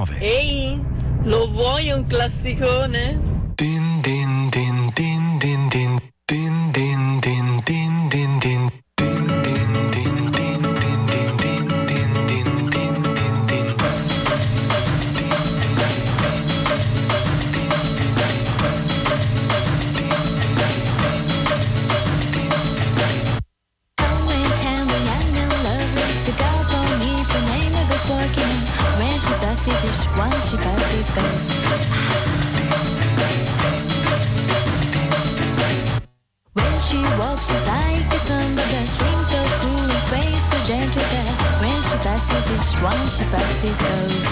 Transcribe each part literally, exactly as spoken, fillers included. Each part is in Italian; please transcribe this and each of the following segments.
nove. Ehi, lo vuoi un classicone? Din din din din din din din din din din din din. Just once she passes goes. When she walks, she's like a samba that swings so cool and sways so gentle that when she passes, each one she passes goes.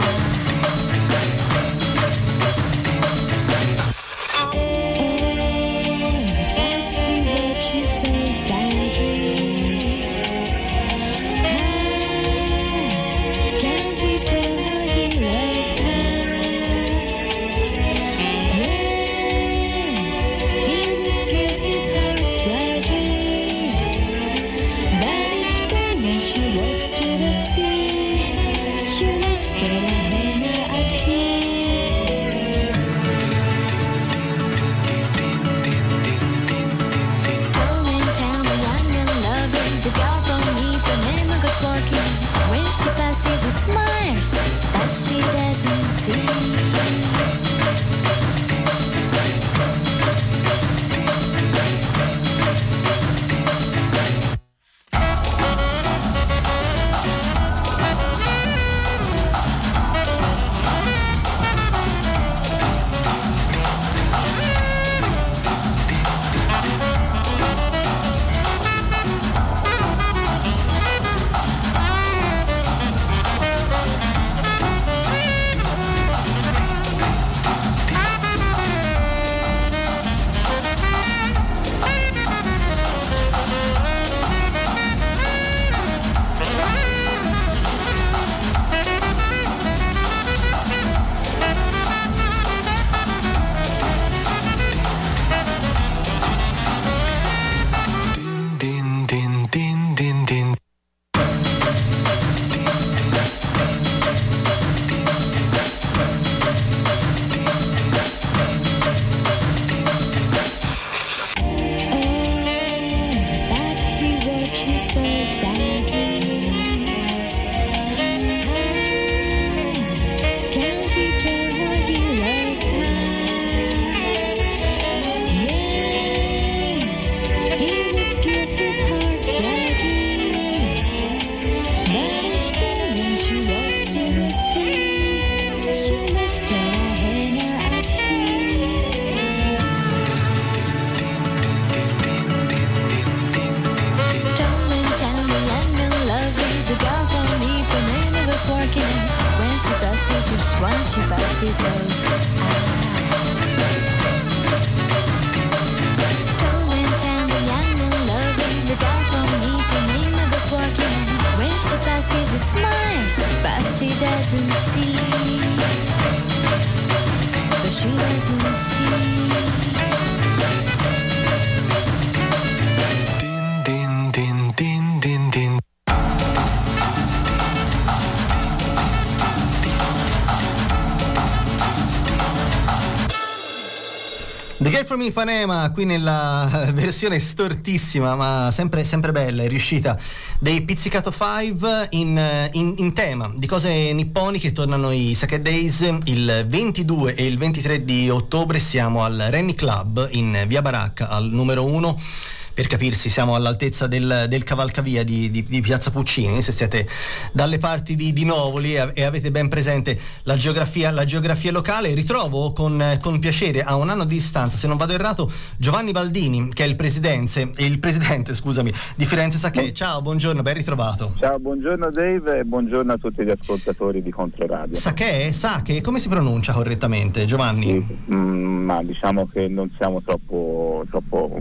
The Girl from Ipanema, qui nella versione stortissima ma sempre, sempre bella e riuscita dei Pizzicato Five in, in, in tema di cose nipponiche. Tornano i Sake Days il ventidue e il ventitré di ottobre. Siamo al Renny Club in via Baracca al numero uno. Per capirsi, siamo all'altezza del, del cavalcavia di, di, di Piazza Puccini. Se siete dalle parti di, di Novoli e, e avete ben presente la geografia, la geografia locale, ritrovo con, con piacere, a un anno di distanza, se non vado errato, Giovanni Baldini, che è il presidente, il presidente scusami, di Firenze Sake. Ciao, buongiorno, ben ritrovato. Ciao, buongiorno Dave e buongiorno a tutti gli ascoltatori di Controradio. Sake, Sake, come si pronuncia correttamente, Giovanni? Sì, mm, ma diciamo che non siamo troppo, troppo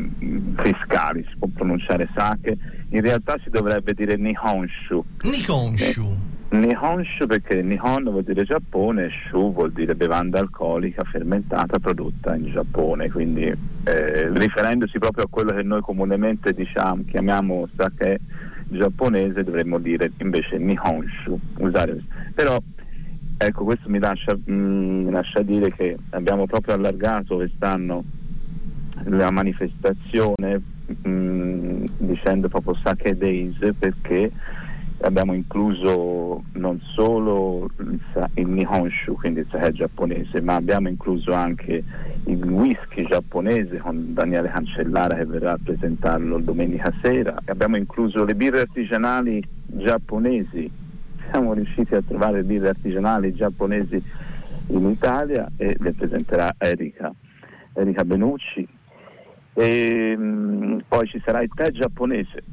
fiscali, si può pronunciare sake, in realtà si dovrebbe dire Nihonshu. Nihonshu. Eh, Nihonshu perché Nihon vuol dire Giappone e Shu vuol dire bevanda alcolica fermentata prodotta in Giappone, quindi eh, riferendosi proprio a quello che noi comunemente diciamo, chiamiamo sake giapponese, dovremmo dire invece Nihonshu, usare. Però Ecco, questo mi lascia, mh, mi lascia dire che abbiamo proprio allargato quest'anno la manifestazione mh, dicendo proprio Sake Days, perché abbiamo incluso non solo il, il Nihonshu, quindi il sake giapponese, ma abbiamo incluso anche il whisky giapponese con Daniele Cancellara che verrà a presentarlo domenica sera, abbiamo incluso le birre artigianali giapponesi, siamo riusciti a trovare birre artigianali giapponesi in Italia e le presenterà Erika, Erika Benucci, e mh, poi ci sarà il tè giapponese.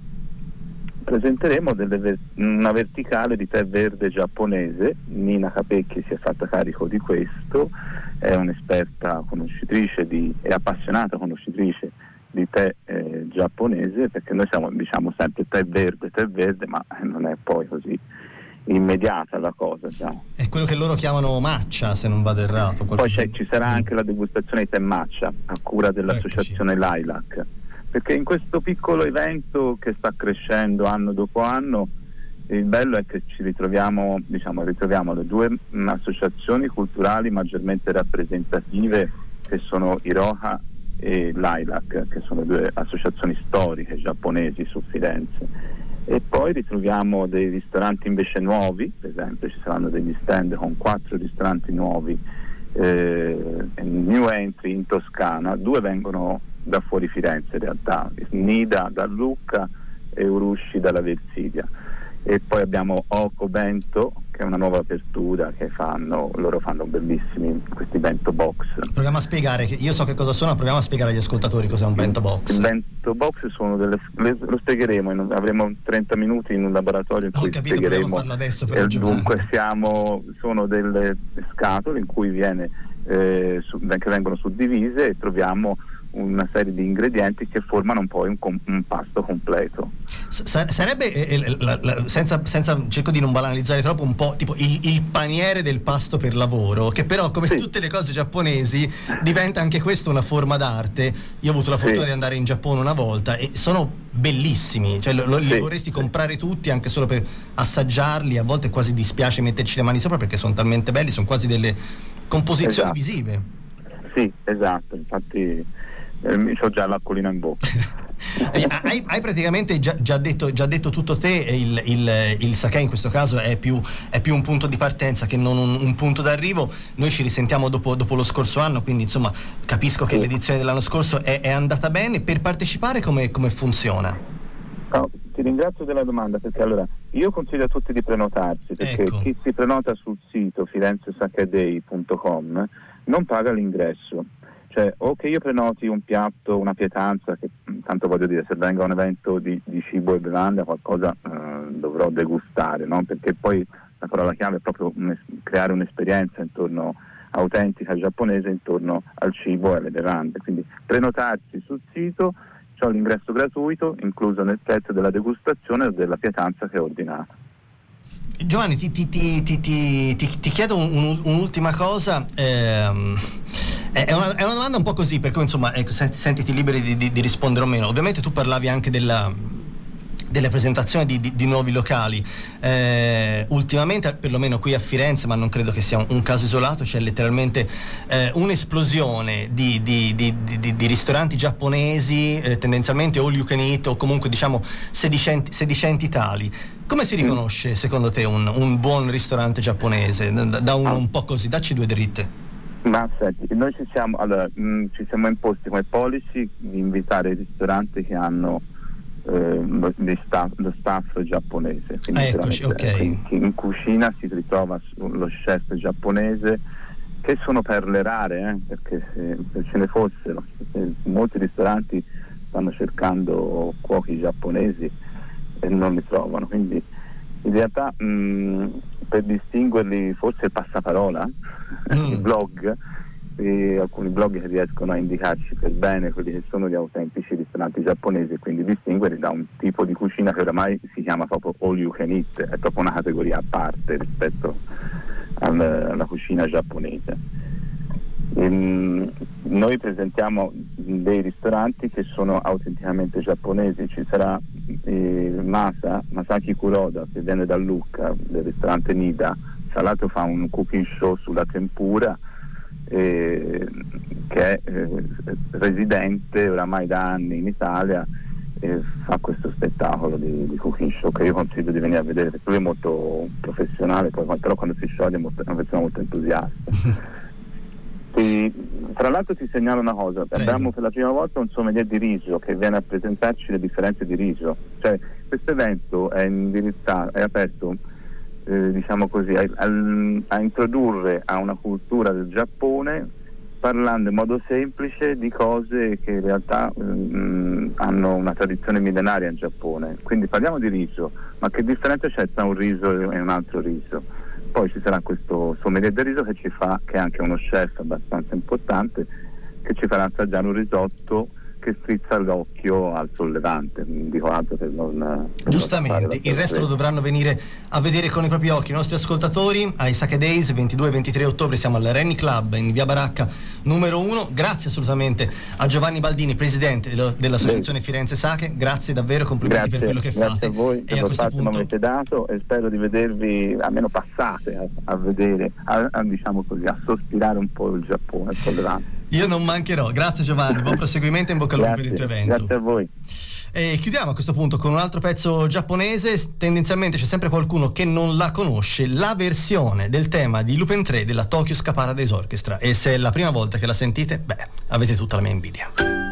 Presenteremo delle ver- una verticale di tè verde giapponese. Nina Capecchi si è fatta carico di questo, è un'esperta conoscitrice di, e appassionata conoscitrice di tè eh, giapponese, perché noi siamo, diciamo sempre tè verde, tè verde, ma non è poi così immediata la cosa, diciamo. È quello che loro chiamano matcha, se non vado errato. Poi c'è, ci sarà anche la degustazione di tè matcha a cura dell'associazione Eccoci. Lilac, perché in questo piccolo evento che sta crescendo anno dopo anno, il bello è che ci ritroviamo, diciamo, ritroviamo le due mh, associazioni culturali maggiormente rappresentative, che sono Iroha e Lilac, che sono due associazioni storiche giapponesi su Firenze. E poi ritroviamo dei ristoranti invece nuovi, per esempio ci saranno degli stand con quattro ristoranti nuovi, eh, new entry in Toscana, due vengono da fuori Firenze in realtà, Nida da Lucca e Urushi dalla Versilia, e poi abbiamo Oko Bento, che è una nuova apertura, che fanno, loro fanno bellissimi questi bento box. Proviamo a spiegare, che io so che cosa sono, proviamo a spiegare agli ascoltatori cos'è un bento box. Il bento box sono delle, le, lo spiegheremo, in, avremo trenta minuti in un laboratorio in Ho cui capito, spiegheremo. Farlo adesso per eh, dunque siamo, sono delle scatole in cui viene eh, su, che vengono suddivise e troviamo una serie di ingredienti che formano un po' un, un pasto completo. S- sarebbe eh, la, la, senza, senza cerco di non banalizzare troppo, un po' tipo il, il paniere del pasto per lavoro, che però come sì. tutte le cose giapponesi diventa anche questo una forma d'arte. Io ho avuto la fortuna sì. di andare in Giappone una volta e sono bellissimi, cioè lo, lo, sì. li vorresti comprare tutti anche solo per assaggiarli. A volte quasi dispiace metterci le mani sopra perché sono talmente belli, sono quasi delle composizioni esatto. visive. Sì, esatto, infatti Eh, ho già l'acquolina in bocca. hai, hai praticamente già, già, detto, già detto tutto te. Il, il, il sake in questo caso è più, è più un punto di partenza che non un, un punto d'arrivo. Noi ci risentiamo dopo, dopo lo scorso anno, quindi insomma capisco che sì. l'edizione dell'anno scorso è, è andata bene. Per partecipare come, come funziona? Oh, ti ringrazio della domanda, perché allora io consiglio a tutti di prenotarsi, perché ecco. chi si prenota sul sito firenze sake day punto com non paga l'ingresso. Cioè, o che io prenoti un piatto, una pietanza, che tanto voglio dire, se venga un evento di, di cibo e bevanda, qualcosa eh, dovrò degustare, no? Perché poi la parola chiave è proprio un, creare un'esperienza intorno autentica giapponese intorno al cibo e alle bevande. Quindi prenotarsi sul sito, c'ho l'ingresso gratuito, incluso nel prezzo della degustazione o della pietanza che ho ordinato. Giovanni, ti, ti, ti, ti, ti, ti chiedo un, un, un'ultima cosa. Ehm, è, una, è una domanda un po' così, per cui insomma ecco, sentiti liberi di, di, di rispondere o meno. Ovviamente tu parlavi anche della delle presentazioni di, di, di nuovi locali. Eh, ultimamente, perlomeno qui a Firenze, ma non credo che sia un, un caso isolato, c'è letteralmente eh, un'esplosione di, di, di, di, di ristoranti giapponesi, eh, tendenzialmente all you can eat o comunque diciamo sedicenti, sedicenti tali. Come si riconosce secondo te un, un buon ristorante giapponese? Da, da uno un po' così, dacci due dritte. Ma senti, noi ci siamo, allora, mh, ci siamo imposti come policy di invitare i ristoranti che hanno eh, lo, staff, lo staff giapponese. Ah, eccoci, ok. In, in cucina si ritrova lo chef giapponese, che sono perle rare, eh, perché se, se ce ne fossero, se molti ristoranti stanno cercando cuochi giapponesi e non li trovano, quindi in realtà mh, per distinguerli forse il passaparola, mm. i blog, e alcuni blog che riescono a indicarci per bene quelli che sono gli autentici ristoranti giapponesi e quindi distinguerli da un tipo di cucina che oramai si chiama proprio all you can eat, è proprio una categoria a parte rispetto al, alla cucina giapponese. Ehm, noi presentiamo dei ristoranti che sono autenticamente giapponesi. Ci sarà eh, Masa, Masaki Kuroda, che viene da Lucca, del ristorante Nida, tra l'altro fa un cooking show sulla tempura, eh, che è eh, residente oramai da anni in Italia, e fa questo spettacolo di, di cooking show che io consiglio di venire a vedere, perché lui è molto professionale, poi, però quando si scioglie è, molto, è una persona molto entusiasta. Ti, tra l'altro ti segnalo una cosa: Prego. Abbiamo per la prima volta un sommelier di riso che viene a presentarci le differenze di riso, cioè questo evento è indirizzato, è aperto eh, diciamo così a, a, a introdurre a una cultura del Giappone, parlando in modo semplice di cose che in realtà mh, hanno una tradizione millenaria in Giappone. Quindi parliamo di riso, ma che differenza c'è tra un riso e un altro riso? Poi ci sarà questo sommelier del riso che ci fa, che è anche uno chef abbastanza importante, che ci farà assaggiare un risotto che strizza l'occhio al sollevante. Non dico altro per non... Per Giustamente, non il resto lo dovranno venire a vedere con i propri occhi i nostri ascoltatori ai Sake Days, ventidue e ventitré ottobre. Siamo al Renny Club in via Baracca numero uno. Grazie assolutamente a Giovanni Baldini, presidente dell'associazione Firenze Sake. Grazie davvero, complimenti grazie, per quello che grazie fate. A voi, e a questo punto mi avete dato, e spero di vedervi, almeno passate a, a vedere, a, a, diciamo così, a sospirare un po' il Giappone, il sollevante. Io non mancherò. Grazie Giovanni, buon proseguimento e in bocca al lupo per il tuo evento. Grazie a voi. E chiudiamo a questo punto con un altro pezzo giapponese. Tendenzialmente c'è sempre qualcuno che non la conosce, la versione del tema di Lupin tre della Tokyo Ska Paradise Orchestra, e se è la prima volta che la sentite, beh, avete tutta la mia invidia.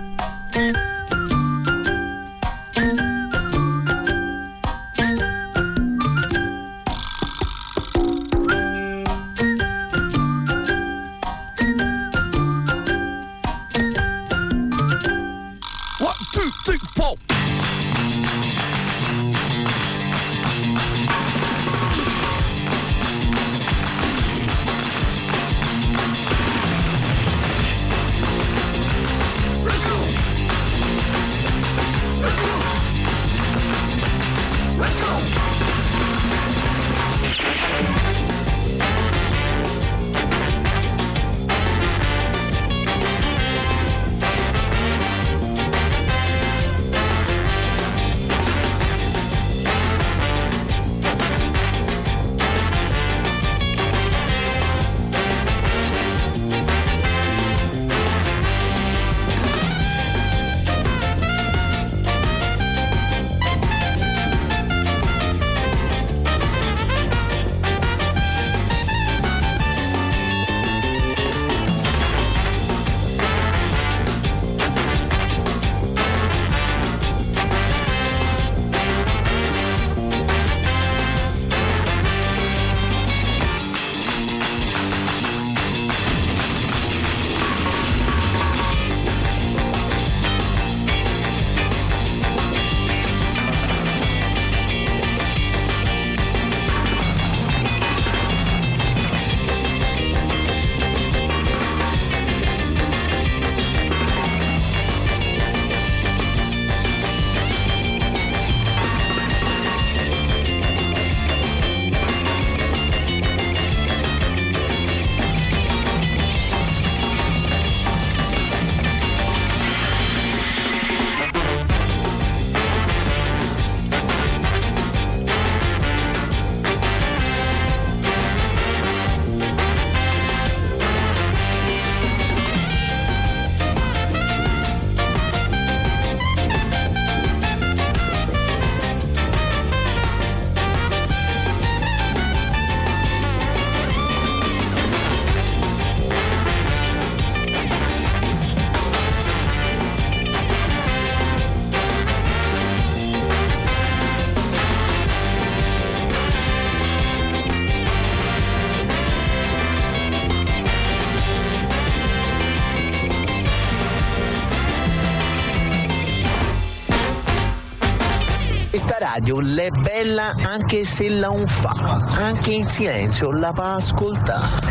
Questa radio l'è bella anche se la un fa, anche in silenzio la va a ascoltare.